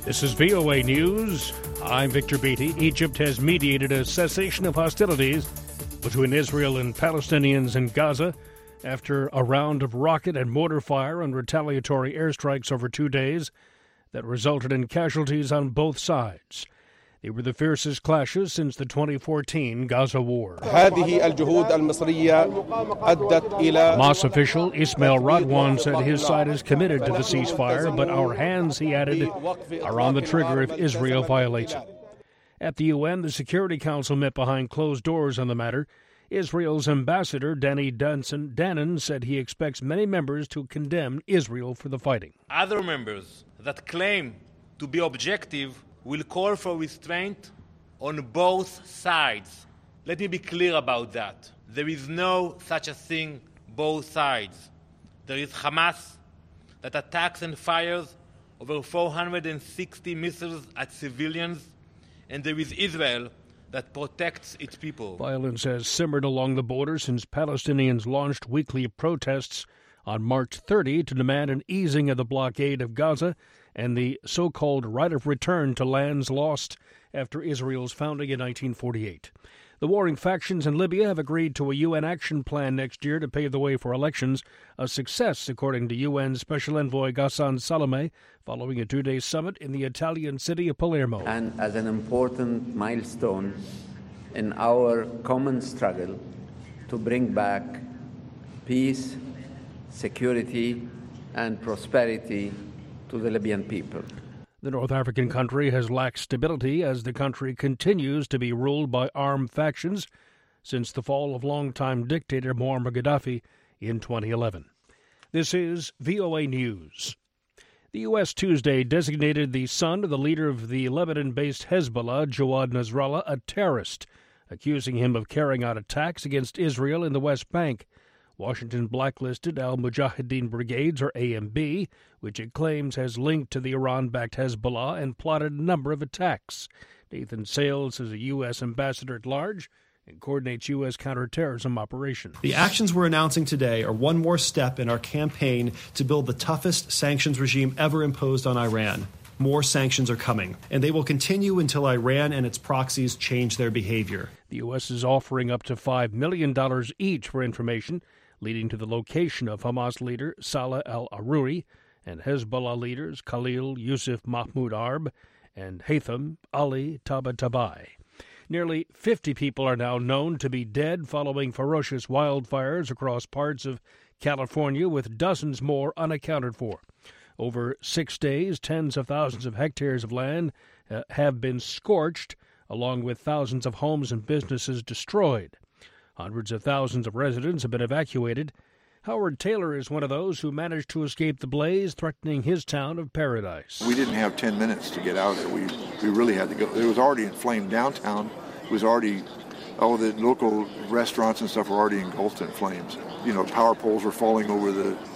This is VOA News. I'm Victor Beatty. Egypt has mediated a cessation of hostilities between Israel and Palestinians in Gaza after a round of rocket and mortar fire and retaliatory airstrikes over 2 days that resulted in casualties on both sides. They were the fiercest clashes since the 2014 Gaza war. Hamas official Ismail Radwan said his side is committed to the ceasefire, but our hands, he added, are on the trigger if Israel violates it. At the UN, the Security Council met behind closed doors on the matter. Israel's ambassador, Danny Danon, said he expects many members to condemn Israel for the fighting. Other members that claim to be objective will call for restraint on both sides. Let me be clear about that. There is no such a thing, both sides. There is Hamas that attacks and fires over 460 missiles at civilians, and there is Israel that protects its people. Violence has simmered along the border since Palestinians launched weekly protests on March 30 to demand an easing of the blockade of Gaza and the so-called right of return to lands lost after Israel's founding in 1948. The warring factions in Libya have agreed to a UN action plan next year to pave the way for elections, a success, according to UN Special Envoy Ghassan Salameh, following a 2-day summit in the Italian city of Palermo. And as an important milestone in our common struggle to bring back peace, security, and prosperity to the Libyan people. The North African country has lacked stability as the country continues to be ruled by armed factions since the fall of longtime dictator Muammar Gaddafi in 2011. This is VOA News. The U.S. Tuesday designated the son of the leader of the Lebanon-based Hezbollah, Jawad Nasrallah, a terrorist, accusing him of carrying out attacks against Israel in the West Bank. Washington blacklisted Al-Mujahideen Brigades, or AMB, which it claims has linked to the Iran-backed Hezbollah and plotted a number of attacks. Nathan Sales is a U.S. ambassador at large and coordinates U.S. counterterrorism operations. The actions we're announcing today are one more step in our campaign to build the toughest sanctions regime ever imposed on Iran. More sanctions are coming, and they will continue until Iran and its proxies change their behavior. The U.S. is offering up to $5 million each for information leading to the location of Hamas leader Salah al-Aruri and Hezbollah leaders Khalil Yusuf Mahmoud Arb and Haytham Ali Tabatabai. Nearly 50 people are now known to be dead following ferocious wildfires across parts of California, with dozens more unaccounted for. Over 6 days, tens of thousands of hectares of land have been scorched, along with thousands of homes and businesses destroyed. Hundreds of thousands of residents have been evacuated. Howard Taylor is one of those who managed to escape the blaze, threatening his town of Paradise. We didn't have 10 minutes to get out of there. We really had to go. It was already inflamed downtown. It was already, all the local restaurants and stuff were already engulfed in flames. You know, power poles were falling over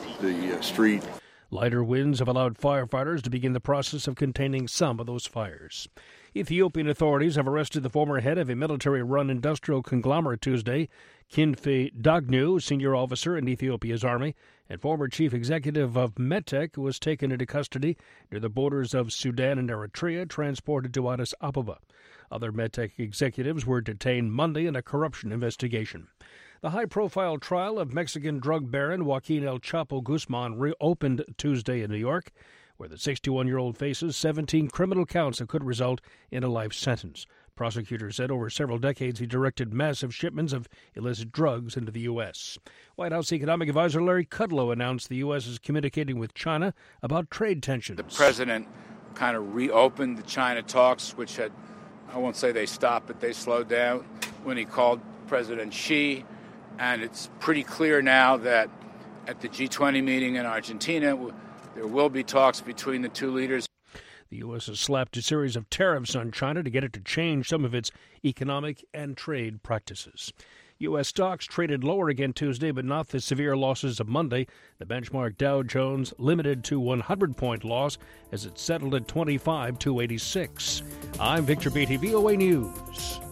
the street. Lighter winds have allowed firefighters to begin the process of containing some of those fires. Ethiopian authorities have arrested the former head of a military-run industrial conglomerate Tuesday. Kinfe Dagnu, senior officer in Ethiopia's army, and former chief executive of Metec, was taken into custody near the borders of Sudan and Eritrea, transported to Addis Ababa. Other Metec executives were detained Monday in a corruption investigation. The high-profile trial of Mexican drug baron Joaquin El Chapo Guzman reopened Tuesday in New York, where the 61-year-old faces 17 criminal counts that could result in a life sentence. Prosecutors said over several decades he directed massive shipments of illicit drugs into the U.S. White House Economic Advisor Larry Kudlow announced the U.S. is communicating with China about trade tensions. The president kind of reopened the China talks, which had, I won't say they stopped, but they slowed down when he called President Xi. And it's pretty clear now that at the G20 meeting in Argentina, there will be talks between the two leaders. The U.S. has slapped a series of tariffs on China to get it to change some of its economic and trade practices. U.S. stocks traded lower again Tuesday, but not the severe losses of Monday. The benchmark Dow Jones limited to 100-point loss as it settled at 25,286. I'm Victor Beatty, VOA News.